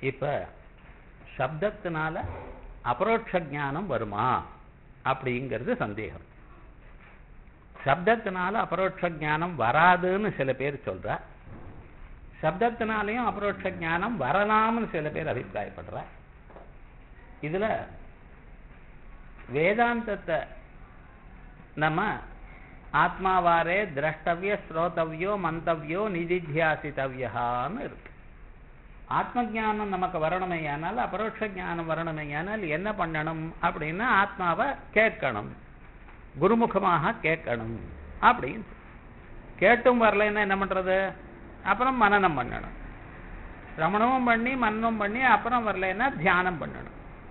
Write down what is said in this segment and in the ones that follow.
இப்ப சப்தத்தினால அபரோட்ச ஞானம் வருமா அப்படிங்கிறது சந்தேகம். சப்தத்தினால அபரோட்ச ஞானம் வராதுன்னு சில பேர் சொல்ற, சப்தத்தினாலையும் அபரோட்ச ஞானம் வரலாம்னு சில பேர் அபிப்பிராயப்படுற. இதுல வேதாந்தத்தை நம்ம ஆத்மாவாரே திரஷ்டவிய ஸ்ரோதவியோ மந்தவியோ நிதித்தியாசித்தவியான்னு இருக்கு. ஆத்ம ஞானம் நமக்கு வரணுமையானால், அபரோட்ச ஞானம் வரணுமையானால் என்ன பண்ணணும் அப்படின்னா ஆத்மாவை கேட்கணும், குருமுகமாக கேட்கணும். அப்படின்னு கேட்டும் வரலைன்னா என்ன பண்றது? அப்புறம் மனனம் பண்ணணும், சிரவணமும் பண்ணி மனனம் பண்ணி அப்புறம் வரலைன்னா தியானம் பண்ணணும்.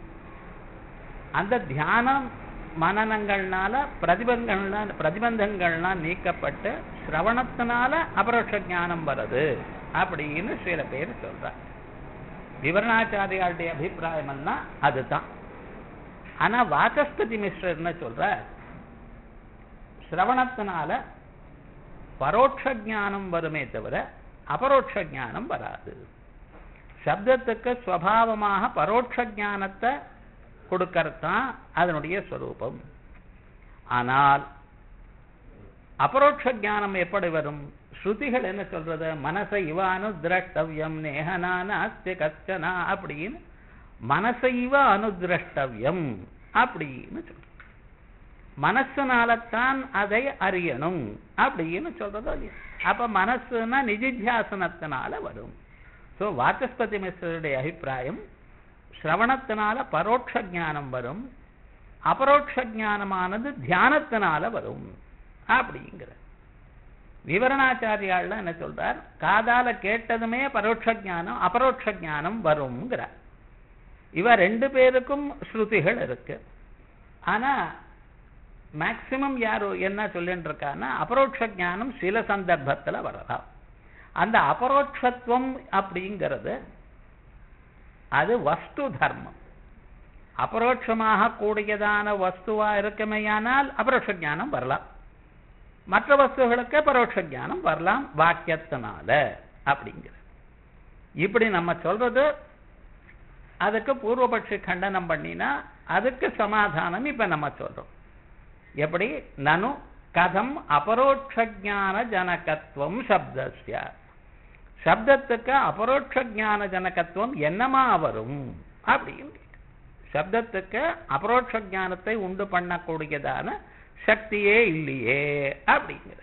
அந்த தியானம் மனனங்கள்னால பிரதிபந்தங்கள்லாம் நீக்கப்பட்டு சிரவணத்தினால அபரோட்ச ஞானம் வருது அப்படின்னு சில பேர் சொல்ற. விவரணாச்சாரியாளுடைய அபிப்பிராயம் எல்லாம் அதுதான். ஆனா வாசஸ்பதி மிஸ்ரர்னு சொல்ற, சிரவணத்தினால பரோட்ச ஞானம் வருமே தவிர அபரோட்ச ஞானம் வராது. சப்தத்துக்கு ஸ்வபாவமாக பரோட்ச ஞானத்தை கொடுக்கறதுதான் அதனுடைய ஸ்வரூபம். ஆனால் அபரோட்ச ஞானம் எப்படி வரும்? ஸ்ருதிகள் என்ன சொல்றது? மனசை இவானு திரஷ்டவியம் நேஹனானாஸ்தி கச்சனா அப்படின்னு மனசைவ அனுதிரஷ்டவியம் அப்படின்னு சொல்ற. மனசுனால்தான் அதை அறியணும் அப்படின்னு சொல்றதோ இல்லையா? அப்ப மனசுனா நிதித்தியாசனத்தினால வரும். சோ வாசஸ்பதி மிஸ்ரருடைய அபிப்பிராயம் சிரவணத்தினால பரோட்ச ஞானம் வரும், அபரோட்ச ஞானமானது தியானத்தினால வரும் அப்படிங்கிற. விவரணாச்சாரியால் என்ன சொல்றார்? காதால கேட்டதுமே பரோட்ச ஞானம் அபரோட்ச ஞானம் வரும்ங்கிறார். இவ ரெண்டு பேருக்கும் ஸ்ருதிகள் இருக்கு. ஆனா மேக்சிமம் யாரு என்ன சொல்லிட்டு இருக்கான்னா அபரோட்ச ஞானம் சில சந்தர்ப்பத்துல வரலாம். அந்த அபரோட்சத்துவம் அப்படிங்கிறது அது வஸ்து தர்மம். அபரோட்சமாக கூடியதான வஸ்துவா இருக்குமையானால் அபரோட்ச ஞானம் வரலாம், மற்ற வஸ்துகளுக்கு பரோட்ச ஞானம் வரலாம் வாக்கியத்தினால அப்படிங்கிற. இப்படி நம்ம சொல்றது அதுக்கு பூர்வபட்சி கண்டனம் பண்ணினா அதுக்கு சமாதானம் இப்ப நம்ம சொல்றோம். எப்படி? நனு கதம் அபரோட்ச ஞான ஜனகத்துவம் சப்தஸ்ய, சப்தத்துக்கு அபரோட்ச ஞான ஜனகத்துவம் என்னமா வரும் அப்படின்னு. சப்தத்துக்கு அபரோட்ச ஞானத்தை உண்டு பண்ணக்கூடியதான சக்தியே இல்லையே அப்படிங்கிற.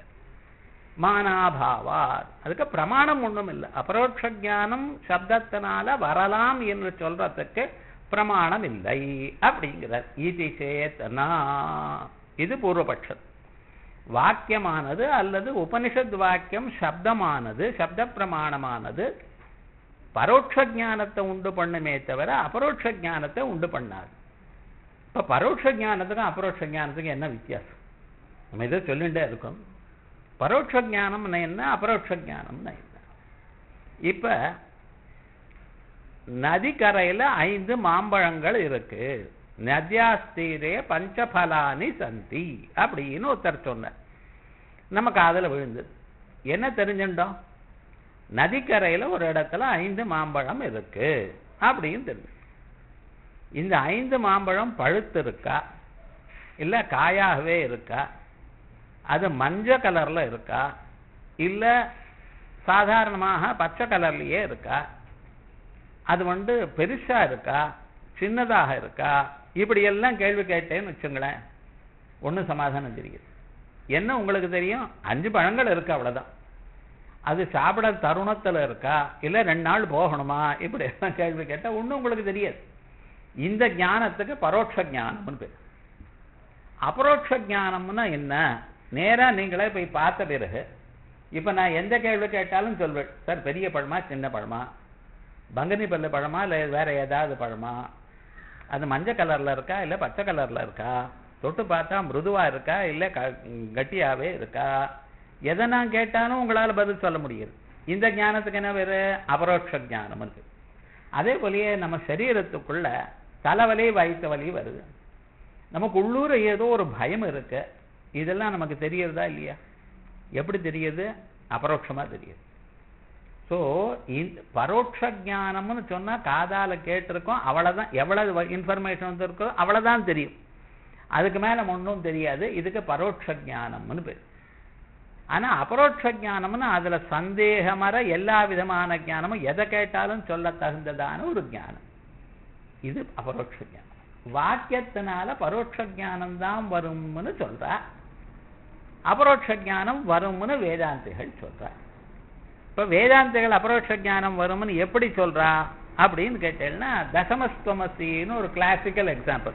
மானாபாவார், அதுக்கு பிரமாணம் ஒன்றும் இல்லை. அபரோட்ச ஞானம் சப்தத்தினால வரலாம் என்று சொல்றதுக்கு பிரமாணம் இல்லை அப்படிங்கிறார். இது சேத்தனா, இது பூர்வபட்சம். வாக்கியமானது அல்லது உபனிஷத் வாக்கியம் சப்தமானது, சப்த பிரமாணமானது பரோட்ச ஞானத்தை உண்டு பண்ணுமே தவிர அபரோட்ச ஞானத்தை உண்டு பண்ணாது. இப்ப பரோட்ச ஞானத்துக்கும் அபரோட்ச ஞானத்துக்கும் என்ன வித்தியாசம்? நம்ம இதை சொல்லிட்டே இருக்கோம். பரோட்ச ஞானம் என்ன, அபரோட்ச ஞானம் என்ன? இப்ப நதிக்கரையில 5 மாம்பழங்கள் இருக்கு, நத்யாஸ்தீரே பஞ்சபலானி சந்தி அப்படின்னு ஒருத்தர் சொன்னார். நம்ம காதுல விழுந்தது. என்ன தெரிஞ்சுட்டோம்? நதிக்கரையில ஒரு இடத்துல 5 மாம்பழம் இருக்கு அப்படின்னு தெரிஞ்சு. இந்த 5 மாம்பழம் பழுத்து இருக்கா இல்ல காயாகவே இருக்கா, அது மஞ்சள் கலர்ல இருக்கா இல்ல சாதாரணமாக பச்சை கலர்லயே இருக்கா, அது பெருசா இருக்கா சின்னதாக இருக்கா, இப்படி எல்லாம் கேள்வி கேட்டேன்னு வச்சுங்களேன், ஒன்னும் சமாதானம் தெரியுது. என்ன உங்களுக்கு தெரியும்? 5 பழங்கள் இருக்கு, அவ்வளவுதான். அது சாப்பிட தருணத்துல இருக்கா இல்ல 2 நாள் போகணுமா, இப்படி எல்லாம் கேள்வி கேட்டா ஒன்னும் உங்களுக்கு தெரியாது. இந்த ஞானத்துக்கு பரோட்ச ஞானம் பேர். அபரோட்ச ஞானம்னா என்ன? நேரா நீங்களே போய் பார்த்த பிறகு இப்ப நான் எந்த கேள்வி கேட்டாலும் சொல்வேன், சார் பெரிய பழமா சின்ன பழமா, பங்கனி பல்லு பழமா இல்ல வேற ஏதாவது பழமா, அது மஞ்சள் கலர்ல இருக்கா இல்ல பச்சை கலர்ல இருக்கா, தொட்டு பார்த்தா மிருதுவா இருக்கா இல்ல கட்டியாவே இருக்கா, எதை நான் கேட்டாலும் உங்களால பதில் சொல்ல முடியாது. இந்த ஞானத்துக்கு என்ன வேறு? அபரோட்ச ஞானம் இருக்கு. அதே போலயே நம்ம சரீரத்துக்குள்ள தலைவலி வயிற்று வலி வருது, நமக்கு உள்ளூர ஏதோ ஒரு பயம் இருக்கு, இதெல்லாம் நமக்கு தெரியறதா இல்லையா? எப்படி தெரியுது? அபரோட்சமா தெரியுது. ஸோ பரோட்ச ஞானம்னு சொன்னா காதால கேட்டிருக்கோம், அவ்வளவுதான். எவ்வளவு இன்ஃபர்மேஷன் வந்திருக்கோ அவ்வளவுதான் தெரியும், அதுக்கு மேல ஒன்றும் தெரியாது. இதுக்கு பரோட்ச ஞானம்னு பேர். ஆனா அபரோட்ச ஞானம்னு அதுல சந்தேகமற எல்லா விதமான ஞானமும் எதை கேட்டாலும் சொல்ல தகுந்ததான ஒரு ஞானம். இது அபரோட்ச ஞானம். வாக்கியத்தினால பரோட்ச ஞானம் தான் வரும்னு சொல்றா, அபரோட்ச ஞானம் வரும்னு வேதாந்திகள் சொல்றா. இப்ப வேதாந்திகள் அபரோட்ச ஞானம் வரும்னு எப்படி சொல்றா அப்படின்னு கேட்டேன்னா, தசமஸ்துவமசின்னு ஒரு கிளாசிக்கல் எக்ஸாம்பிள்.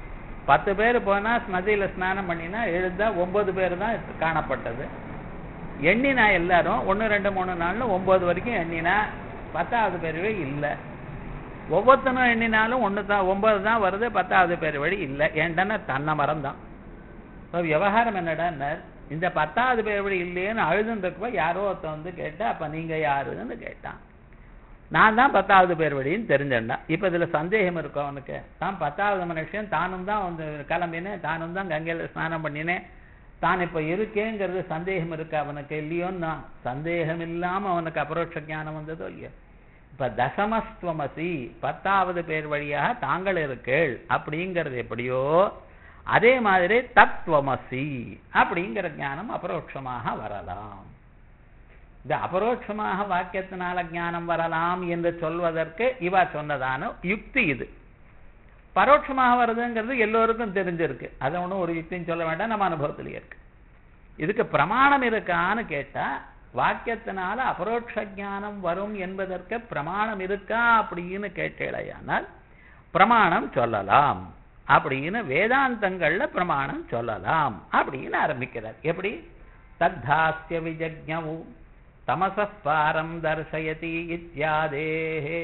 10 பேர் போனா நதியில ஸ்நானம் பண்ணினா எழுந்தா 9 பேர் தான் காணப்பட்டது. எண்ணினா எல்லாரும் 1 2 3 4 9 வரைக்கும் எண்ணினா 10வது பேர் வழி இல்லை. ஒவ்வொருத்தனும் எண்ணினாலும் 9 தான் வருது, 10வது பேர் வழி இல்லை. ஏன்டா தன்னை மறந்தான். இப்போ விவகாரம் என்னடா, இந்த 10வது பேர் வழி இல்லையேன்னு அழுதுன்றப்ப யாரோ ஒருத்தன் வந்து கேட்டா, அப்ப நீங்க யாருன்னு கேட்டான். நான் தான் 10வது பேர் வழின்னு தெரிஞ்சேன்டா. இப்ப இதுல சந்தேகம் இருக்கும் அவனுக்கு. தான் 10வது மனுஷன், தானும் தான் வந்து கிளம்பினேன், தானும் தான் கங்கையில ஸ்நானம் பண்ணினேன், தான் இப்ப இருக்கேங்கிறது சந்தேகம் இருக்கு அவனுக்கு இல்லையோன்னா, சந்தேகம் இல்லாம அவனுக்கு அபரோட்ச ஞானம் வந்ததோ இல்லையோ. இப்ப தசமஸ்துவமசி 10வது பேர் வழியாக தாங்கள் இருக்கேள் அப்படிங்கிறது எப்படியோ அதே மாதிரி தத்துவமசி அப்படிங்கிற ஞானம் அபரோட்சமாக வரலாம். இந்த அபரோட்சமாக வாக்கியத்தினால ஞானம் வரலாம் என்று சொல்வதற்கு இவா சொன்னதான யுக்தி இது. பரோட்சமாக வருதுங்கிறது எல்லோருக்கும் தெரிஞ்சிருக்கு, அதை ஒன்றும் ஒரு யுக்தின்னு சொல்ல வேண்டாம், நம்ம அனுபவத்திலேயே இருக்கு. இதுக்கு பிரமாணம் இருக்கான்னு கேட்டா, வாக்கியத்தினால அபரோட்ச ஞானம் வரும் என்பதற்கு பிரமாணம் இருக்கா அப்படின்னு கேட்டேனால் பிரமாணம் சொல்லலாம் அப்படின்னு வேதாந்தங்கள்ல பிரமாணம் சொல்லலாம் அப்படின்னு ஆரம்பிக்கிறார். எப்படி? தத்தாஸ்ய விஜக்ஞவு தமசப் பாரம் தர்சயதி இத்யாதேஹே.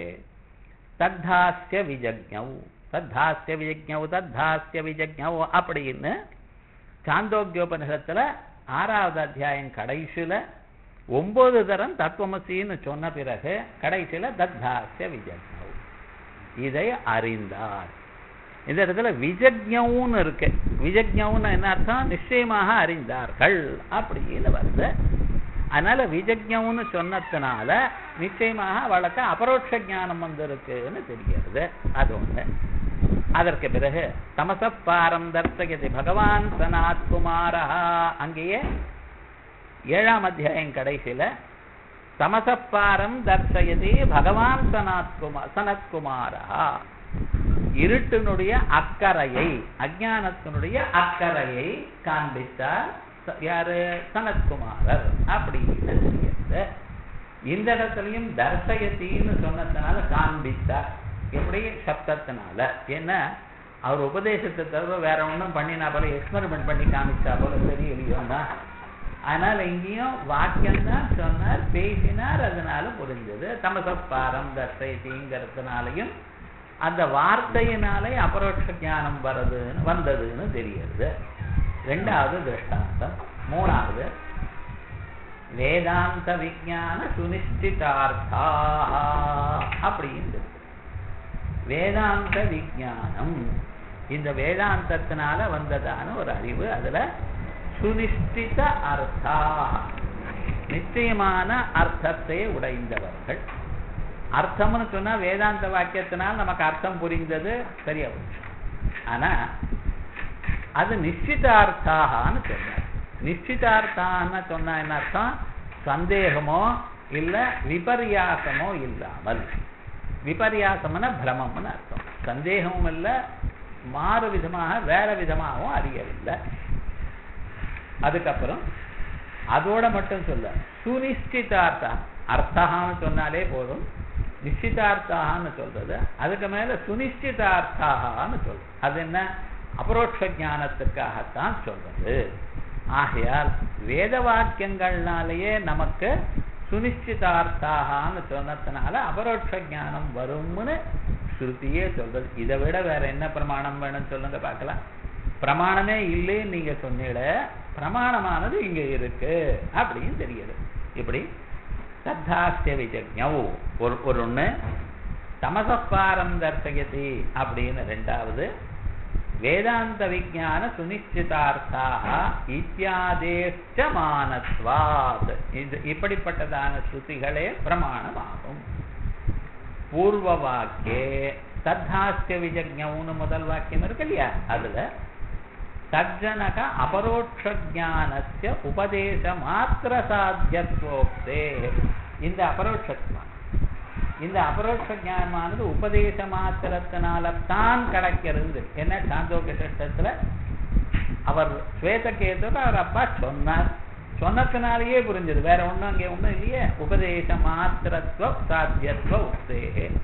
தத்தாஸ்ய விஜக்ஞவு தத்தாஸ்ய விஜக்ஞவு தத்தாஸ்ய விஜக்ஞவு அப்படின்னு சாந்தோக்கியோபனிஷத்துல 6வது அத்தியாயம் கடைசியில 9 தரம் தத்துவமசின்னு சொன்ன பிறகு கடைசியில தத்தாஸ்ய விஜக்ஞவு, இதை அறிந்தார். இந்த இடத்துல விஜக்ஞவுன்னு இருக்கு. விஜக்ஞவுன்னு என்ன அர்த்தம்? நிச்சயமாக அறிந்தார்கள் அப்படின்னு வருது. அதனால விஜக்ஞவுன்னு சொன்னதுனால நிச்சயமாக அவளுக்கு அபரோட்ச ஞானம் வந்திருக்குன்னு தெரிகிறது. அது ஒண்ணு. அதற்கு பிறகு தமசப் பாரம் தர்சயதி பகவான் சனத்குமாரா, அங்கேயே 7ஆம் அத்தியாயம் கடைசியில தமசப் பாரம் தர்சயதி பகவான் சனத்குமாரா, இருட்டினுடைய அக்கறையை, அஜானத்தினுடைய அக்கறையை காண்பித்தார் யாரு? சனத்குமாரர் அப்படின்னு தெரிகிறது. இந்த இடத்துலயும் தர்சயத்தின்னு சொன்னதுனால காண்பித்தார். எப்படி? சப்தத்தினால. ஏன்னா அவர் உபதேசத்தை தவிர வேற ஒன்றும் பண்ணினா போல எக்ஸ்பெரிமெண்ட் பண்ணி காமிச்சா போல தெரியலையோன்னா, அதனால இங்கேயும் வாக்கியம்தான் சொன்னார், பேசினார், அதனால புரிஞ்சது. தமசப்பாரம் தர்சயத்திங்கிறதுனாலையும் அந்த வார்த்தையினாலே அபரோட்ச ஞானம் வந்ததுன்னு தெரிகிறது. 2வது திருஷ்டாந்தம். 3வது வேதாந்த விஞ்ஞான சுனிஷ்டிதார்த்தா அப்படின்னு. வேதாந்த விஞ்ஞானம் இந்த வேதாந்தத்தினால வந்ததான ஒரு அறிவு. அதுல சுனிஷ்டித அர்த்தா, நிச்சயமான அர்த்தத்தை உடைந்தவர்கள். அர்த்தம்னு சொன்னா வேதாந்த வாக்கியத்தினால் நமக்கு அர்த்தம் புரிந்தது, சரியா போச்சு. ஆனா அது நிச்சிதார்த்தான்னு சொன்னார். நிச்சிதார்த்தான்னு சொன்னா என்ன அர்த்தம்? சந்தேகமோ இல்ல விபர்யாசமோ இல்லாமல். விபர்யாசம்னா பிரமம்னு அர்த்தம். சந்தேகமும் இல்ல, மாறு விதமாக வேற விதமாகவும் அறியவில்லை. அதுக்கப்புறம் அதோட மட்டும் சொல்ல சுனிஷ்டிதார்த்தா, அர்த்தான்னு சொன்னாலே போதும், நிச்சிதார்த்தான்னு சொல்றது. அதுக்கு மேல சுனிஷ்டிதார்த்தான்னு சொல்றது. அது என்ன? அபரோட்ச ஞானத்துக்காகத்தான் சொல்றது. ஆகையால் வேத வாக்கியங்கள்னாலேயே நமக்கு சுனிஷ்டிதார்த்தான்னு சொன்னதுனால அபரோட்ச ஞானம் வரும்னு ஸ்ருதியே சொல்றது. இதை விட வேற என்ன பிரமாணம் வேணும்னு சொல்லுங்க பார்க்கலாம். பிரமாணமே இல்லைன்னு நீங்க சொன்னீட, பிரமாணமானது இங்க இருக்கு அப்படின்னு தெரியுது. இப்படி தத்தாஸ்ய விஜக்ஞவு ஒண்ணு, தமசப்பாரம் தர்சயதி அப்படின்னு 2வது, வேதாந்த விஞ்ஞான சுனிச்சிதார்த்தாக இத்தியாதேஷ்ட மானத்வாத். இப்படிப்பட்டதான ஸ்ருதிகளே பிரமாணமாகும். பூர்வ வாக்கியே தத்தாஸ்ய விஜக்ஞம்னு முதல் வாக்கியம் இருக்கு இல்லையா, அதுல தஜ்ஜனக அபரோக்ஷ ஞானஸ்ய உபதேச மாத்திர சாத்தியத்வோக்தே, இந்த அபரோக்ஷ ஞானமானது உபதேச மாத்திரத்தினால்தான் கிடைக்கிறது. என்ன சாந்தோக்கியத்துல அவர் ஸ்வேதகேதுக்கு அவர் அப்பா சொன்னார், சொன்னதுனாலேயே புரிஞ்சது, வேற ஒண்ணும் அங்கே ஒண்ணும் இல்லையே. உபதேச மாத்திரத்துவ சாத்தியத்துவ உக்தே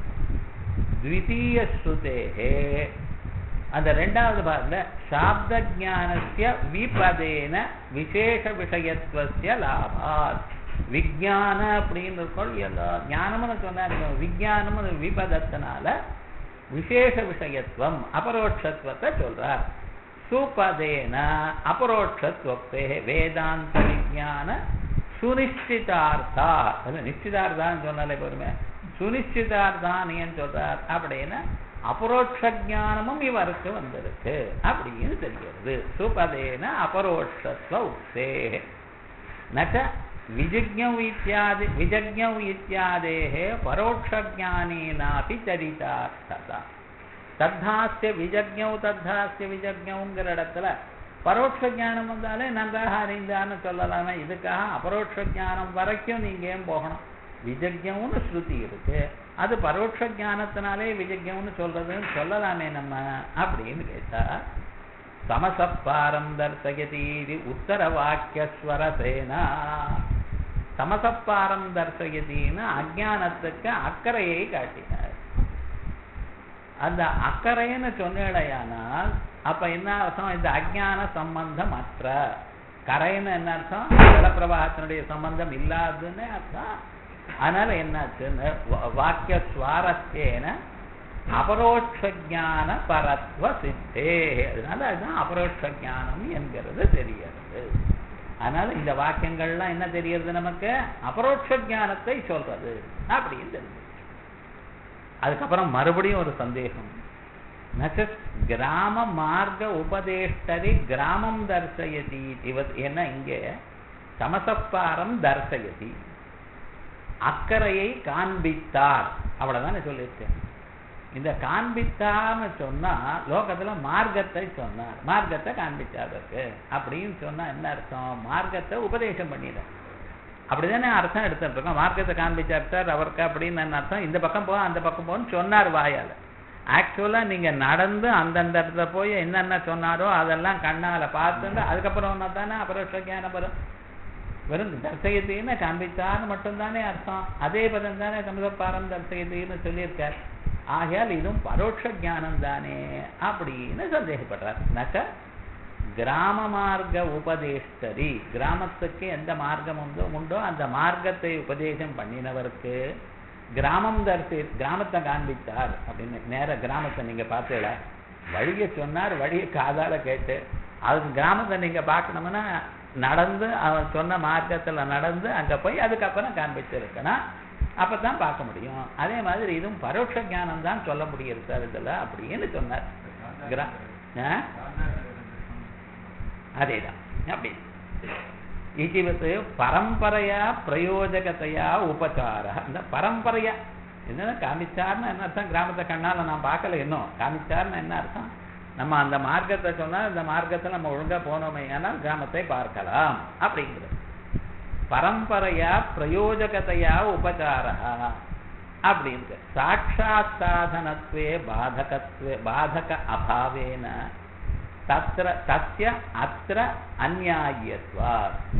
த்விதீய ஸ்ருதேஹே, அந்த ரெண்டாவது பாகத்துல சாப்த ஞானஸ்ய விபதேன விசேஷ விஷயத்துவஸ்ய லாபாத். விஞ்ஞான அப்படின்னு இருக்கோம், ஞானம்னு சொன்னா விஞ்ஞானம் விபதத்தினால விசேஷ விஷயத்துவம் அபரோட்சத்துவத்தை சொல்றார். சுபதேன அபரோட்சத்துவத்தே வேதாந்த விஞ்ஞான சுனிச்சிதார்த்தா, நிச்சிதார்த்தான்னு சொன்னாலே பொறுமை, சுனிச்சிதார்த்தான் ஏன் சொல்றார் அப்படின்னா அபரோட்ச ஞானமும் இவருக்கு வந்திருக்கு அப்படின்னு தெரிகிறது. சுபதேன அபரோட்சத்துவ உக்தே நச்ச விஜக்ஞௌ இத்யாதேஹே பரோட்ச ஞானேனாபி சரிதார்த்ததா. தத்தாஸ்ய விஜக்ஞௌங்கிற இடத்துல பரோட்ச ஞானம் வந்தாலே நன்றாக அறிந்தான்னு சொல்லலாமே. இதுக்காக அபரோட்ச ஞானம் வரைக்கும் நீங்க ஏன் போகணும்? விஜக்ஞம்னு ஸ்ருதி இருக்கு, அது பரோட்ச ஞானத்தினாலே விஜக்ஞம்னு சொல்றதுன்னு சொல்லலாமே நம்ம அப்படின்னு கேட்டா, சமசப்பாரம் தர்சயதி உத்தர வாக்கியஸ்வரசேனா. சமசப்பாரம் தர்சயத்தின்னு அஜானத்துக்கு அக்கறையை காட்டினார். அந்த அக்கறைன்னு சொன்னேடையானால் அப்ப என்ன அர்த்தம்? இந்த அஜான சம்பந்தம் அற்ற, கரைன்னு என்ன அர்த்தம்? ஜலப்பிரவாகத்தினுடைய சம்பந்தம் இல்லாதுன்னு அர்த்தம். அதனால என்னாச்சுன்னு வாக்கிய சுவாரஸ்யேன அபரோட்ச ஞான பரத்வ சித்தே, அதனால அதுதான் அபரோட்ச ஞானம் என்கிறது தெரிகிறது. அதனால இந்த வாக்கியங்கள்லாம் என்ன தெரிகிறது நமக்கு? அபரோட்ச ஞானத்தை சொல்றது அப்படின்னு தெரிஞ்சு. அதுக்கப்புறம் மறுபடியும் ஒரு சந்தேகம், கிராம மார்க்க உபதேஷ்டரி கிராமம் தர்சயதி. என்ன இங்கே சமசப்பாரம் தர்சயதி, அக்கறையை காண்பித்தார், அவ்வளவுதானே சொல்லியிருக்கேன். இந்த காண்பித்தார்னு சொன்னா லோகத்துல மார்க்கத்தை சொன்னார், மார்க்கத்தை காண்பிச்சாருக்கு அப்படின்னு சொன்னா என்ன அர்த்தம்? மார்க்கத்தை உபதேசம் பண்ணிட, அப்படிதானே அர்த்தம் எடுத்துட்டு இருக்கோம். மார்க்கத்தை காண்பிச்சார் சார் அவருக்கு அப்படின்னு என்ன அர்த்தம்? இந்த பக்கம் போ அந்த பக்கம் போன்னு சொன்னார் வாயால. ஆக்சுவலா நீங்க நடந்து அந்தந்த இடத்துல போய் என்னென்ன சொன்னாரோ அதெல்லாம் கண்ணால பார்த்துட்டு அதுக்கப்புறம் தானே அபரோட்ச ஞானம் வரும். வெறும் தர்சயத்தின்னு காண்பித்தார்னு மட்டும்தானே அர்த்தம். அதே பதம் தானே சமசப்பாரம் தர்சயத்தின்னு சொல்லியிருக்கார். ஆகையால் இதுவும் பரோட்ச ஞானம் தானே அப்படின்னு சந்தேகப்படுறார். நச்ச கிராம மார்க்க உபதேஷ்டரி, கிராமத்துக்கு எந்த மார்க்கம் உண்டோ அந்த மார்க்கத்தை உபதேசம் பண்ணினவருக்கு கிராமம் கிராமத்தை காண்பித்தார் அப்படின்னு. நேர கிராமத்தை நீங்க பார்த்தீங்கள, வழியை சொன்னார், வழியை காதால கேட்டு, அதுக்கு கிராமத்தை நீங்க பார்க்கணும்னா நடந்து அவன் சொன்ன மார்க்கத்துல நடந்து அங்க போய் அதுக்கப்புறம் காண்பிச்சிருக்கணும், அப்பதான் பார்க்க முடியும். அதே மாதிரி இதுவும் பரோட்ச ஞானம் தான் சொல்ல முடியும் சார் இதுல அப்படின்னு சொன்னார். அதேதான் அப்படி இது பரம்பரையா பிரயோஜகத்தையா உபச்சார. இந்த பரம்பரையா என்னன்னா காமிச்சார்னு என்ன அர்த்தம்? கிராமத்தை கண்ணால நான் பார்க்கல, இன்னும் காமிச்சார்னு என்ன அர்த்தம்? நம்ம அந்த மார்க்கத்தை சொன்னா இந்த மார்க்கத்தை நம்ம ஒழுங்கா போனோமே ஆனால் கிராமத்தை பார்க்கலாம் அப்படிங்கிறது. பரம்பரையா பிரயோஜகத்தையா உபச்சார அப்படின்னு சாட்சாத் சாதனத்வே பாதக அபாவேன தத்ர தஸ்ய அத்ர அந்நியாயத்வா.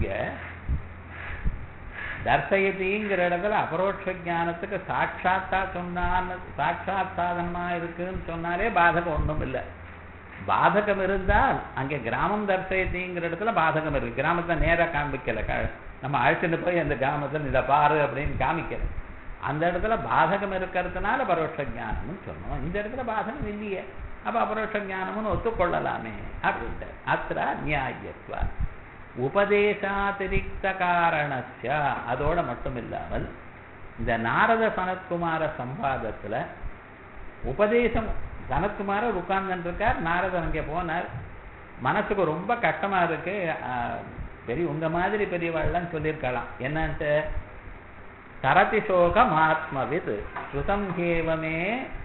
தர்சயதிங்கிற இடத்துல அபரோட்ச ஞானத்துக்கு சாட்சாத்தா சொன்னான்னு சாட்சாத் சாதனமா இருக்குன்னு சொன்னாலே பாதகம் ஒண்ணும் இல்லை. பாதகம் இருந்தால் அங்கே கிராமம் தர்சயதிங்கிற இடத்துல பாதகம் இருக்கு. கிராமத்தை நேரா காண்பிக்கல, நம்ம அழைச்சிட்டு போய் அந்த கிராமத்தில் இதை பாரு அப்படின்னு காமிக்கல. அந்த இடத்துல பாதகம் இருக்கிறதுனால பரோட்ச ஞானம்னு சொன்னோம். இந்த இடத்துல பாதகம் இல்லையே, அப்ப அபரோட்ச ஞானம்னு ஒத்துக்கொள்ளலாமே அப்படின்ட்டு. அத்திர நியாயத்வா உபதேசாதிரிக்த காரணஸ்ய. அதோட மட்டும் இல்லாமல் இந்த நாரத சனத்குமார சம்பாதத்துல உபதேசம் சனத்குமாரர் உட்கார்ந்துட்டு இருக்கார். நாரதர் அங்கே போனார். மனசுக்கு ரொம்ப கஷ்டமா இருக்கு. பெரிய உங்க மாதிரி பெரியவாள்லாம் சொல்லியிருக்கலாம். என்னன்ட்டு தரதி சோகம் ஆத்மவித் ஸ்ருதம் கேவமே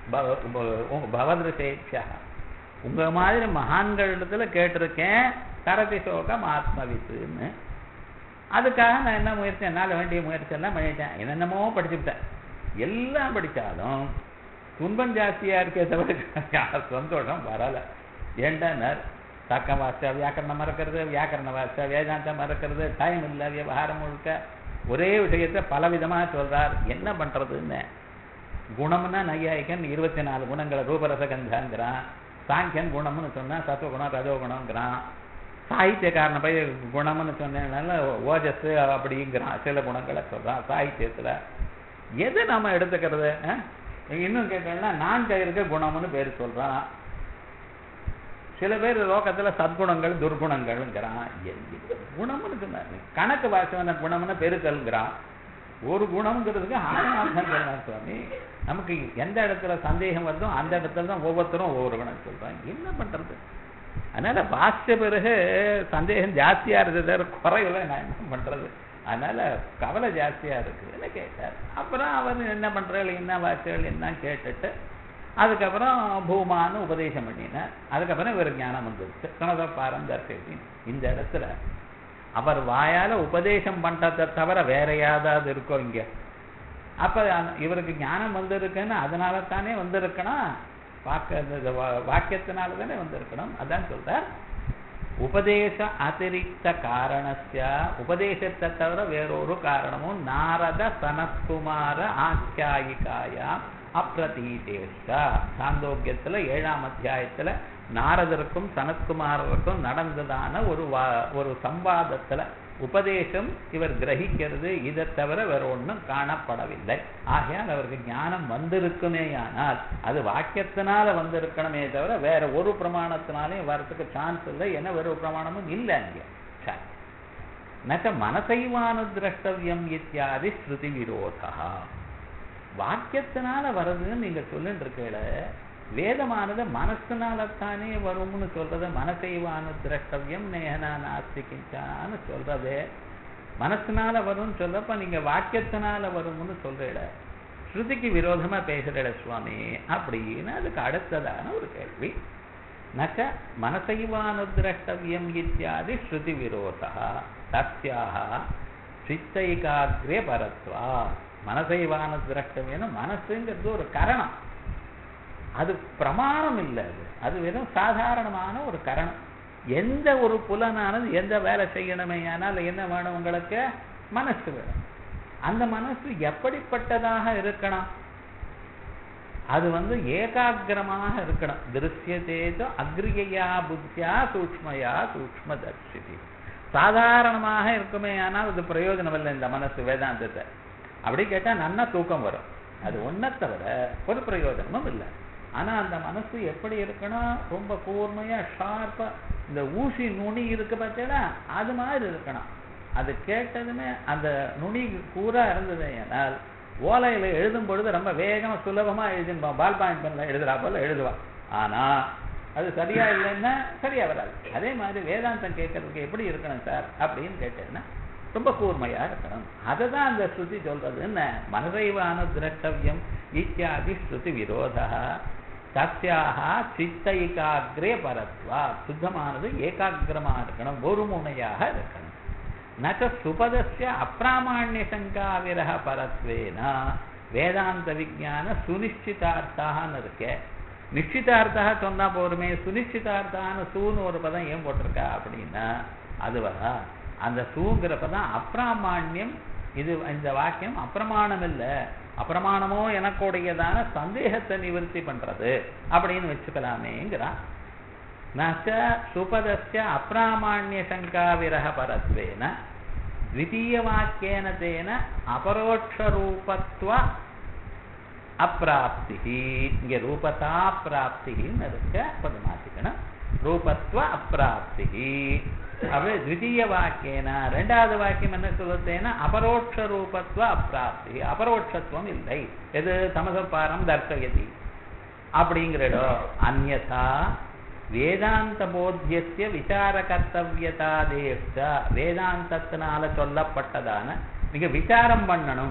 பவதிருஷேட்சா. உங்க மாதிரி மகான்களிடத்துல கேட்டிருக்கேன் தரதி சோகம் ஆத்மவித்துன்னு. அதுக்காக நான் என்ன முயற்சி, என்னால் வேண்டிய முயற்சி எல்லாம் பண்ணிட்டேன். என்னென்னமோ படிச்சுட்டேன். எல்லாம் படித்தாலும் துன்பம் ஜாஸ்தியா இருக்கே தவிர சந்தோஷம் வரலை. ஏன்டா தக்க வாசிச்சா வியாக்கரணம் மறக்கிறது, வியாக்கரண வாசிச்சா வேதாந்தம் மறக்கிறது, டைம் இல்லை, விவகாரம் முழுக்க ஒரே விஷயத்தை பலவிதமாக சொல்றார். என்ன பண்றதுன்னு குணம்னா நையாயிக்கன் 24 குணங்களை ரூபரசகந்தாங்கிறான். சாங்கியன் குணம்னு சொன்னா சத்துவகுணம் ரஜோகுணம்ங்கிறான். சாகித்யக்காரனை போய் குணம்னு சொன்னதுனால ஓஜஸ் அப்படிங்கிறான். சில குணங்களை சொல்றான் சாகித்யத்துல. எது நாம எடுத்துக்கிறது? இன்னும் கேட்டோம்னா நான் இருக்க குணம்னு பேர் சொல்றான். சில பேர் லோகத்துல சத்குணங்கள் துர்குணங்கள்ங்கிறான். குணம்னு சொன்னார். கணக்கு வாசவன குணம்னு பெருக்கல்ங்கிறான். ஒரு குணம்ங்கிறதுக்கு 1000 அர்த்தம் சொல்லலாம் சுவாமி. நமக்கு எந்த இடத்துல சந்தேகம் வருதோ அந்த இடத்துல தான் ஒவ்வொருத்தரும் ஒவ்வொரு குணம் சொல்றாங்க. என்ன பண்றது? அதனால வாசிச்ச பிறகு சந்தேகம் ஜாஸ்தியா இருந்தது, குறையில நான் என்ன பண்றது? அதனால கவலை ஜாஸ்தியா இருக்குன்னு கேட்டார். அப்புறம் அவர் என்ன பண்றாள், என்ன வாசிகள் என்ன கேட்டுட்டு அதுக்கப்புறம் பூமான்னு உபதேசம் பண்ணினார். அதுக்கப்புறம் இவர் ஞானம் வந்துருச்சு. கனத பாரம்பரிய இந்த இடத்துல அவர் வாயால உபதேசம் பண்றதை தவிர வேற யாராவது இருக்கோ இங்க? அப்ப இவருக்கு ஞானம் வந்திருக்குன்னு அதனால தானே வந்திருக்கணும். வாக்கியத்தினால தானே வந்திருக்கணும். அதான் சொல்றார் உபதேச அதிரிக்த காரணஸ்ய. உபதேசத்தை தவிர வேறொரு காரணமும் நாரத சனத்குமார ஆக்கியாயிகாயா அப்ரதீதேஷா. சாந்தோக்கியத்துல 7ஆம் அத்தியாயத்துல நாரதருக்கும் சனத்குமாரருக்கும் நடந்ததான ஒரு சம்வாதத்துல உபதேசம் இவர் கிரகிக்கிறது. இதை தவிர வேற ஒன்றும் காணப்படவில்லை. ஆகையால் அவருக்கு ஞானம் வந்திருக்குமேயானால் அது வாக்கியத்தினால வந்திருக்கணுமே தவிர வேற ஒரு பிரமாணத்தினாலையும் வரத்துக்கு சான்ஸ் இல்லை. ஏன்னா வேற ஒரு பிரமாணமும் இல்லை அங்கே. நச்ச மனசைவானு திரஷ்டவியம் இத்தியாதி ஸ்ருதி விரோதா. வாக்கியத்தினால வருதுன்னு நீங்க சொல்லிட்டு இருக்கல, வேதமானது மனசுனாலத்தானே வரும்னு சொல்றது. மனசைவானு திரஷ்டவியம் நேஹனா நாஸ்தி கிஞ்சான்னு சொல்றது மனசுனால வரும்னு சொல்றப்ப நீங்க வாக்கியத்தினால வரும்னு சொல்றீட, ஸ்ருதிக்கு விரோதமா பேசுறீட சுவாமி அப்படின்னு அதுக்கு அடுத்ததான ஒரு கேள்வி. நச்ச மனசைவானு திரஷ்டவியம் இத்தியாதி ஸ்ருதி விரோதா தஸ்யாக சித்தைகாக்ரே பரத்வா. மனசைவான திரஷ்டவியம் மனசுங்கிறது ஒரு கரணம், அது பிரமாணம் இல்லை. அது வெறும் சாதாரணமான ஒரு கரணம். எந்த ஒரு புலனானது எந்த வேலை செய்யணுமே ஆனால் என்ன வேணும் உங்களுக்கு? மனசு வேணும். அந்த மனசு எப்படிப்பட்டதாக இருக்கணும்? அது ஏகாகிரமாக இருக்கணும். திருஷ்யதேதோ அக்ரியயா புத்தியா சூக்ஷ்மயா சூக்ஷ்மதர்ஷிதி. சாதாரணமாக இருக்குமே ஆனால் அது பிரயோஜனம் இல்லை இந்த மனசு. வேதாந்தத்தை அப்படி கேட்டா நன்னா தூக்கம் வரும், அது ஒன்றை தவிர ஒரு பிரயோஜனமும் இல்லை. ஆனா அந்த மனசு எப்படி இருக்கணும்? ரொம்ப கூர்மையா ஷார்ப்பா, இந்த ஊசி நுனி இருக்கு பார்த்தீங்கன்னா அது மாதிரி இருக்கணும். அது கேட்டதுமே அந்த நுனி கூரா இருந்தது ஏனால் ஓலையில எழுதும் பொழுது ரொம்ப வேகமா சுலபமா எழுதிருப்பான். பால் பாயிண்ட் பண்ணல எழுதுறா போல எழுதுவான். ஆனா அது சரியா இல்லைன்னா சரியா வராது. அதே மாதிரி வேதாந்தம் கேட்கறதுக்கு எப்படி இருக்கணும் சார் அப்படின்னு கேட்டேன்னா ரொம்ப கூர்மையா இருக்கணும். அதுதான் அந்த ஸ்ருதி சொல்றது. என்ன மனதைவான திரஷ்டவியம் இத்தியாதி ஸ்ருதி விரோதா தஸ்யாக சித்தைகாக்ரே பரத்வா. சுத்தமானது ஏகாகிரமா இருக்கணும், ஒரு முனையாக இருக்கணும். நச்ச சுபதஸ்ய அப்பிராமாண்ய சங்கா விரக பரத்வேனா. வேதாந்த விஞ்ஞான சுனிஷ்டிதார்த்தான்னு இருக்க. நிச்சிதார்த்தா சொன்னா போருமே, சுனிஷ்டிதார்த்தான சூன்னு ஒரு பதம் ஏன் போட்டிருக்கா அப்படின்னா அதுவா அந்த சூங்கிற பதம் அப்பிராமாண்யம். இது இந்த வாக்கியம் அப்பிரமாணம் இல்லை, அப்பிரமாணமோ எனக்குடையதான சந்தேகத்தை நிவர்த்தி பண்றது அப்படின்னு வச்சுக்கலாமேங்கிறான். நச்ச சுபதஸ்ய அப்பிராமாண்ய சங்கா விரக பரத்வேன த்விதீய வாக்கியேன தேன அபரோட்ச ரூபத்வ அப்பிராப்தி. இங்க ரூபதா பிராப்தின்னு இருக்க பதமாத்திக்கணும். ரூபத்வ அப்பிராப்தி. அப்படி த்விதீய வாக்கியனா ரெண்டாவது வாக்கியம் என்ன சொல்லுத்தேன்னா அபரோட்ச ரூபத்வ அப்பிராப்தி. அபரோட்சத்துவம் இல்லை. எது? தமசபாரம் தர்சயதி. அப்படிங்கிறடோ அந்யதா வேதாந்த போத்தியஸ்ய விசார கர்த்தவியதாதேஷ்ட வேதாந்தத்தினால சொல்லப்பட்டதான நீங்க விசாரம் பண்ணணும்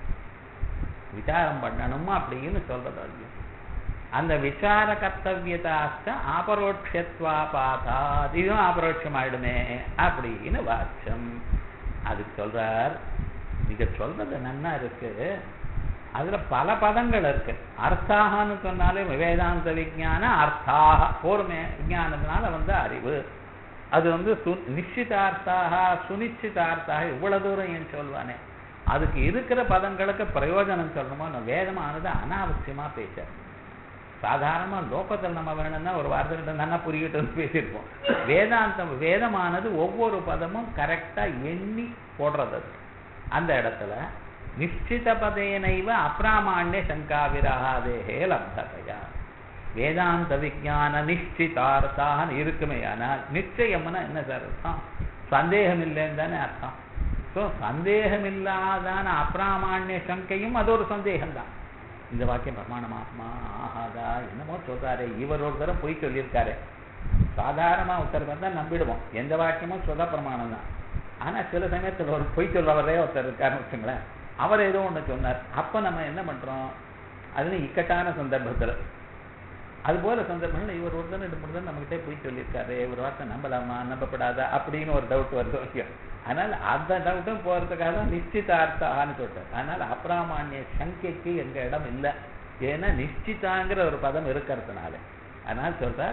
அப்படின்னு சொல்றது இல்லையா அந்த விசார கர்த்தவியதாச்ச ஆபரோட்சத்வாபாதா இதுவும் ஆபரோட்சமாயிடுமே அப்படின்னு வாச்சம் அதுக்கு சொல்றார் நீங்க சொல்றது நன்னா இருக்கு அதுல பல பதங்கள் இருக்கு அர்த்தாகனு சொன்னாலே வேதாந்த விஞ்ஞான அர்த்தாக போர்மே விஞ்ஞானத்தினால அறிவு அது நிச்சிதார்த்தாக சுனிச்சிதார்த்தாக இவ்வளவு தூரம் ஏன் சொல்வானே அதுக்கு இருக்கிற பதங்களுக்கு பிரயோஜனம் சொல்லணுமோ வேதமானது அனாவசியமா பேச சாதாரணமா லோகத்தில் நம்ம வேணும்னா ஒரு வார்த்தை நல்லா புரியிட்டு பேசியிருப்போம் வேதமானது ஒவ்வொரு பதமும் கரெக்டா எண்ணி போடுறது அந்த இடத்துல நிச்சித பதேனைவ அப்ராமாண்ய சங்கா விரகாதேகே லப்ததையா வேதாந்த விஞ்ஞான நிச்சிதார்த்தாக இருக்குமே ஆனால் நிச்சயம்னா என்ன சார் அர்த்தம் சந்தேகம் இல்லைன்னு தானே அர்த்தம் ஸோ சந்தேகம் இல்லாதான அப்ராமாண்ய சங்கையும் அது ஒரு சந்தேகம்தான் இந்த வாக்கியம் பிரமாணமாகுமா ஆகாதா என்னமோ சொல்றாரு இவர் ஒரு தரம் பொய் சொல்லியிருக்காரு சாதாரணமா ஒருத்தருக்கு வந்தா நம்பிடுவோம் எந்த வாக்கியமும் சொல்ல பிரமாணம் தான் ஆனா சில சமயத்துல ஒரு பொய் சொல்லவரே ஒருத்தர் இருக்காருன்னு வச்சுங்களேன் அவர் ஏதோ ஒண்ணு சொன்னார் அப்ப நம்ம என்ன பண்றோம் அதுல இக்கட்டான சந்தர்ப்பத்துல அது போல சந்தர்ப்பங்கள் இவர் ஒரு தான் நம்மகிட்டே பொய் சொல்லியிருக்காரு ஒரு வார்த்தை நம்பலாமா நம்பப்படாதா அப்படின்னு ஒரு டவுட் வருது அதனால அந்த டவுட்டும் போறதுக்காக நிச்சிதார்த்தான்னு சொல்றாரு அதனால அப்ராமாண்ய சங்கைக்கு எங்க இடம் இல்லை ஏன்னா நிச்சிதாங்கிற ஒரு பதம் இருக்கிறதுனால அதனால சொல்றார்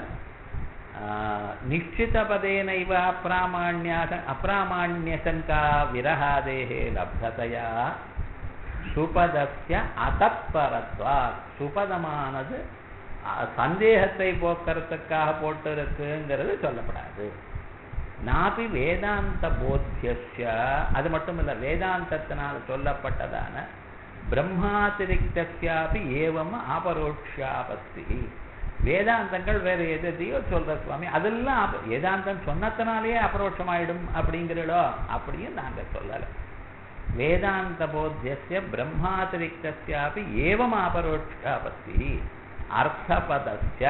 நிச்சித பதேனைவ அப்ராமாண்ய சங்கா விரகாதேஹே லப்ததையா சுபதஸ்ய அதத்பரத்வா சுபதமானது சந்தேகத்தை போக்குறதுக்காக போட்டு இருக்குங்கிறது சொல்லப்படாது நாபி வேதாந்த போத்தியஸ்ய அது மட்டும் இல்ல வேதாந்தத்தினால் சொல்லப்பட்டதான பிரம்மாதிரிக்தஸ்யாபி ஏவம் அபரோக்ஷாபஸ்தி வேதாந்தங்கள் வேற எதையோ சொல்ற சுவாமி அதெல்லாம் வேதாந்தம் சொன்னத்தினாலேயே அபரோட்சமாயிடும் அப்படிங்கிறோ அப்படியும் நாங்க சொல்லல வேதாந்த போத்தியஸ்ய பிரம்மாதிரிக்தஸ்யாபி ஏவம் அபரோக்ஷாபஸ்தி அர்த்தபதஸ்ய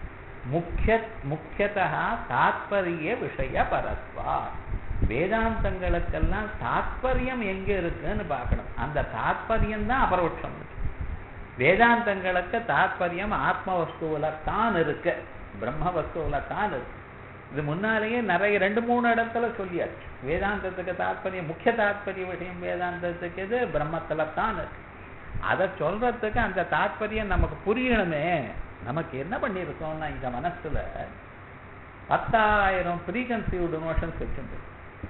முக்கியதः தாத்பரிய விஷய பரத்வா வேதாந்தங்களுக்கெல்லாம் தாத்பரியம் எங்க இருக்குன்னு பார்க்கணும் அந்த தாத்பரியம் தான் அபரோட்சம் வேதாந்தங்களுக்கு தாத்பரியம் ஆத்ம வஸ்துவில தான் இருக்கு பிரம்ம வஸ்துவில தான் இருக்கு இது முன்னாலேயே நிறைய 2-3 இடத்துல சொல்லியாச்சு வேதாந்தத்துக்கு தாத்பரியம் முக்கிய தாத்பரிய விஷயம் வேதாந்தத்துக்கு இது பிரம்மத்துல தான் இருக்கு அதை சொல்றதுக்கு அந்த தாத்பரியம் நமக்கு புரியணுமே நமக்கு என்ன பண்ணிருக்கோம்னா இந்த மனசுல 10,000 ப்ரீகன்சீவ்டு நோஷன்ஸ் வச்சிருக்கு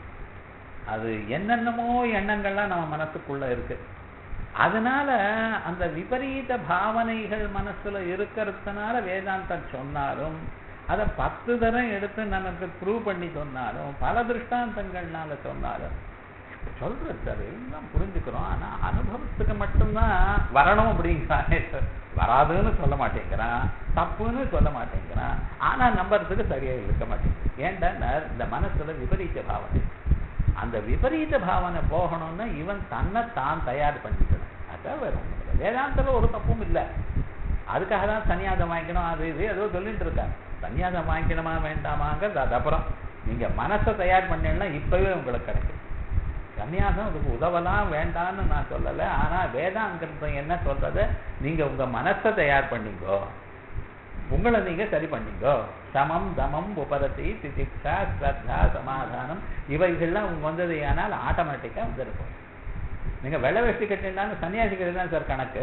அது என்னென்னமோ எண்ணங்கள்லாம் நம்ம மனசுக்குள்ள இருக்கு அதனால அந்த விபரீத பாவனைகள் மனசுல இருக்கிறதுனால வேதாந்தம் சொன்னாலும் அதை 10 தரம் எடுத்து நமக்கு ப்ரூவ் பண்ணி சொன்னாலும் பல திருஷ்டாந்தங்கள்னால சொன்னாலும் சொல்றது சார் எல்லாம் புரிஞ்சுக்கிறோம் ஆனா அனுபவத்துக்கு மட்டும்தான் வரணும் அப்படிங்கிறானே சார் வராதுன்னு சொல்ல மாட்டேங்கிறான் தப்புன்னு சொல்ல மாட்டேங்கிறான் ஆனா நம்புறதுக்கு சரியா இருக்க மாட்டேங்குது ஏன்டா இந்த மனசுல விபரீத பாவனை அந்த விபரீத பாவனை போகணும்னா இவன் தன்னை தான் தயார் பண்ணிக்கணும் அதான் வேற ஒண்ணும் இல்லை வேதாந்தத்துல ஒரு தப்பும் இல்லை அதுக்காக தான் சன்னியாசம் வாங்கிக்கணும் அது இது ஏதோ சொல்லிட்டு இருக்காங்க சன்னியாசம் வாங்கிக்கணுமா வேண்டாமாங்கிறது அது அப்புறம் நீங்க மனசை தயார் பண்ணீங்கன்னா இப்பவே உங்களுக்கு கிடைக்கும் சன்னியாசம் அதுக்கு உதவலாம் வேண்டான்னு நான் சொல்லலை ஆனா வேதாந்தம் என்ன சொல்றது நீங்க உங்க மனசை தயார் பண்ணிங்கோ உங்களை நீங்க சரி பண்ணிங்கோ சமம் தமம் உபரதி திதிக்ஷா ஸ்ரத்தா சமாதானம் இவைகள்லாம் உங்க வந்தது ஆனால் ஆட்டோமேட்டிக்கா வந்திருக்கும் நீங்க வெள்ளை வேஷ்டி கட்டினாலும் சன்னியாசிகள் தான் சார் கணக்கு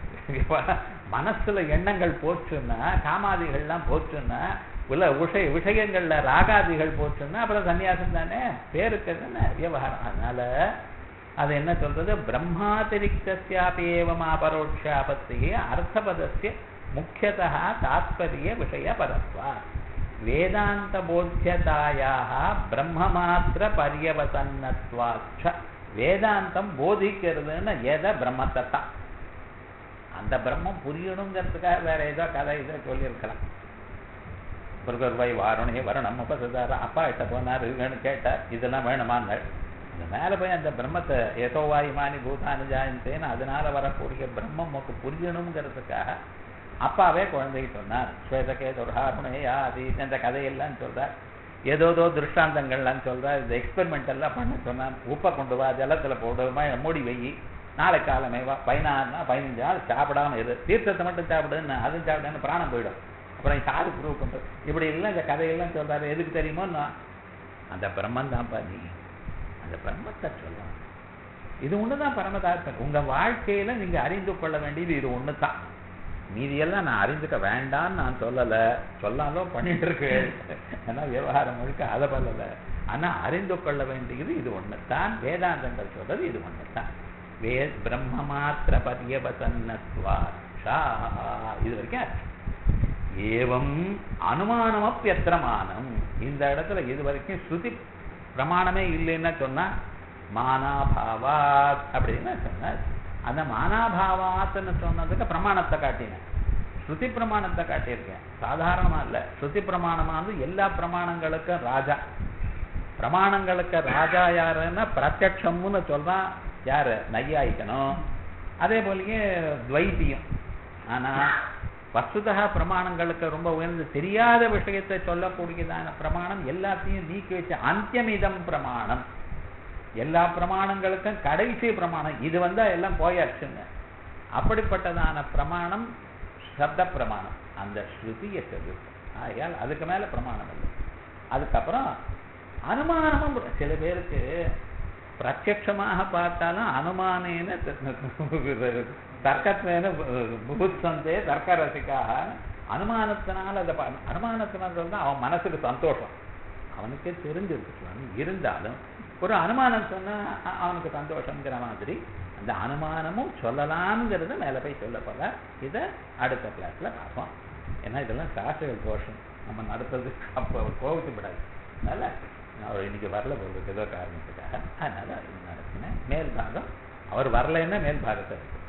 மனசுல எண்ணங்கள் போச்சுன்னா காமாதிகள்லாம் போச்சுன்னா உள்ள விஷயங்கள்ல ராகாதிகள் போச்சுன்னா அப்புறம் சன்னியாசம் தானே பேருக்கு தானே விவகாரம் அதனால அது என்ன சொல்றது பிரம்மாதிரிக்தஸ்யாபி ஏவம் அபரோக்ஷாபத்தி அர்த்தபதஸ்ய முக்கியதः தாத்பரிய விஷய பரத்வா வேதாந்த போத்தியதாயாக பிரம்மமாத்திர பரியவசன்னத்வாச்ச வேதாந்தம் போதிக்கிறதுன்னு எதை பிரம்மத்தை தான் அந்த பிரம்மம் புரியணுங்கிறதுக்காக வேற ஏதோ கதை இதை சொல்லியிருக்கலாம் புருகர்வாய் வாரணே வரணும் உபசதார அப்பா கிட்ட போனார் வேணும் கேட்டார் இதெல்லாம் வேணுமாங்க இந்த மேல போய் அந்த பிரம்மத்தை ஏதோவாயுமானி பூதானு ஜாயந்தேன்னு அதனால வரக்கூடிய பிரம்மம் நமக்கு புரியணுங்கிறதுக்காக அப்பாவே குழந்தைக்கு சொன்னார், ஸ்வேதகேதுர்ஹாருணையா அது இந்த கதையெல்லாம் சொல்றார், ஏதோதோ திருஷ்டாந்தங்கள்லாம் சொல்றார், இந்த எக்ஸ்பெரிமெண்ட் எல்லாம் பண்ண சொன்னார். உப்பை கொண்டு வா, ஜலத்துல போடு, மூடி வை, நாளை காலமே வா, 15 நாள் சாப்பிடாம இரு, தீர்த்தத்தை மட்டும் சாப்பிடுன்னு, அதுவும் சாப்பிடுன்னு பிராணம் போயிடும், அப்புறம் யாரு ப்ரூவ் பண்றது, இப்படி எல்லாம் இந்த கதையெல்லாம் சொல்றாரு. எதுக்கு தெரியுமோ, அந்த பிரம்மன் தான்ப்பா நீ, அந்த பிரம்மத்தை சொல்லலாம். இது ஒண்ணுதான் பரமதார்த்தம். உங்க வாழ்க்கையில நீங்க அறிந்து கொள்ள வேண்டியது இது ஒண்ணுதான். மீதியெல்லாம் நான் அறிந்துக்க வேண்டான்னு நான் சொல்லல, சொல்லாலும் பண்ணிட்டு இருக்கு, ஏன்னா விவகாரம் முழுக்க அதை பண்ணல. ஆனா அறிந்து கொள்ள வேண்டியது இது ஒண்ணுதான். வேதாந்தங்கள் சொல்றது இது ஒண்ணுதான். பிரம்ம மாத்திர பரியவசன்னத்வா இது வரைக்கும். ஏவம் அனுமானமப்பியத்திரமானம், இந்த இடத்துல இது வரைக்கும் ஸ்ருதி பிரமாணமே இல்லைன்னா சொன்னா மானாபாவாத் அப்படின்னு சொன்னார். அந்த மானாபாவாத்ன்னு சொன்னதுக்கு பிரமாணத்தை காட்டினேன், ஸ்ருதி பிரமாணத்தை காட்டியிருக்கேன். சாதாரணமா இல்ல, ஸ்ருதி பிரமாணமானது எல்லா பிரமாணங்களுக்கும் ராஜா. பிரமாணங்களுக்கு ராஜா யாருன்னா பிரத்யக்ஷம்னு சொல்றான் யாரு, நையாயிக்கணும். அதே போலயே துவைத்தியம். ஆனா வஸ்துதா பிரமாணங்களுக்கு ரொம்ப உயர்ந்து தெரியாத விஷயத்தை சொல்லக்கூடியதான பிரமாணம் எல்லாத்தையும் நீக்கி வச்ச அந்தியமிதம் பிரமாணம். எல்லா பிரமாணங்களுக்கும் கடைசி பிரமாணம் இது வந்தா எல்லாம் போயாச்சுங்க. அப்படிப்பட்டதான பிரமாணம் சப்த பிரமாணம், அந்த ஸ்ருதியை சொல்லு. ஆகையால் அதுக்கு மேல பிரமாணம் இல்லை. அதுக்கப்புறம் அனுமானமும் சில பேருக்கு பிரத்யட்சமாக பார்த்தாலும் அனுமானேன தர்க்கத்தின புகுத்சந்தே தர்க்க ரசிக்காக, அனுமானத்தினால அதை அனுமானத்தினால தான் அவன் மனசுக்கு சந்தோஷம், அவனுக்கே தெரிஞ்சிருக்கலாம். இருந்தாலும் ஒரு அனுமானம் சொன்னா அவனுக்கு சந்தோஷங்கிற மாதிரி அந்த அனுமானமும் சொல்லலாம்ங்கிறது மேல போய் சொல்ல போல. இதை அடுத்த கிளாஸ்ல பார்ப்போம். ஏன்னா இதெல்லாம் சாஸ்திரங்கள் போர்ஷன் நம்ம நடத்துறது அப்போ கோவிச்சு விடாது. அதனால அவர் இன்னைக்கு வரல போகிறதுக்கு ஏதோ காரணத்துக்காக, அதனால நடத்தினேன். மேல் பாகம் அவர் வரலைன்னா மேல் பாகத்தை இருக்கு.